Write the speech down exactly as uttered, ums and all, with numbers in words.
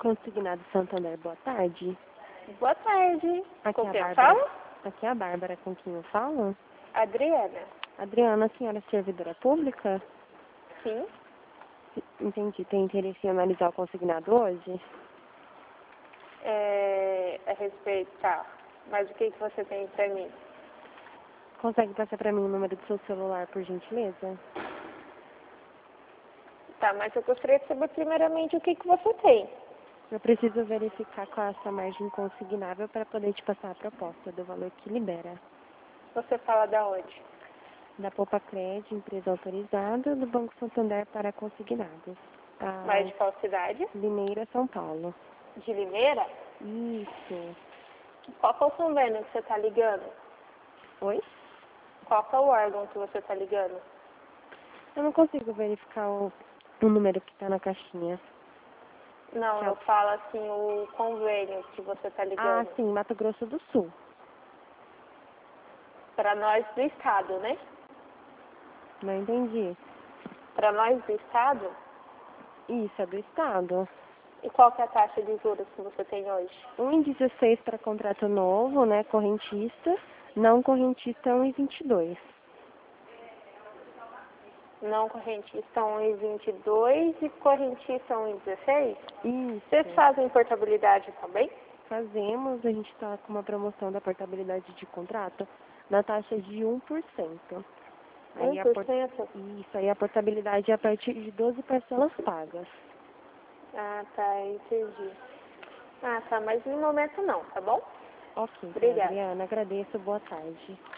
Consignado Santander, boa tarde. Boa tarde. Aqui Com é a quem Bárbara. fala? Aqui é a Bárbara, com quem eu falo. Adriana. Adriana, a senhora é servidora pública? Sim. Entendi. Tem interesse em analisar o consignado hoje? É, a respeito, tá. Mas o que, que você tem pra mim? Consegue passar para mim o número do seu celular, por gentileza? Tá, mas eu gostaria de saber primeiramente o que, que você tem. Eu preciso verificar qual é a sua margem consignável para poder te passar a proposta do valor que libera. Você fala da onde? Da Poupa Cred, empresa autorizada, do Banco Santander para consignados. Mais A de qual cidade? Limeira, São Paulo. De Limeira? Isso. Qual que é o convênio que você tá ligando? Oi? Qual que é o órgão que você tá ligando? Eu não consigo verificar o, o número que está na caixinha. Não, Que é eu o- falo assim, o convênio que você tá Ah, ligando. sim, Mato Grosso do Sul. Pra nós do estado, né? Não entendi. Pra nós do estado? Isso, é do Estado. E qual que é a taxa de juros que você tem hoje? um e dezesseis para contrato novo, né, correntista. Não correntista, um e vinte e dois. Não correntista um e vinte e dois e correntista um e dezesseis? Vocês Isso. fazem portabilidade também? Fazemos, a gente está com uma promoção da portabilidade de contrato na taxa de um por cento. Um Aí a por por... cento? Isso, aí a portabilidade é a partir de doze parcelas pagas. Ah, tá, entendi. Ah, tá, mas no momento não, tá bom? Ok, então, Obrigada. Adriana, agradeço, boa tarde.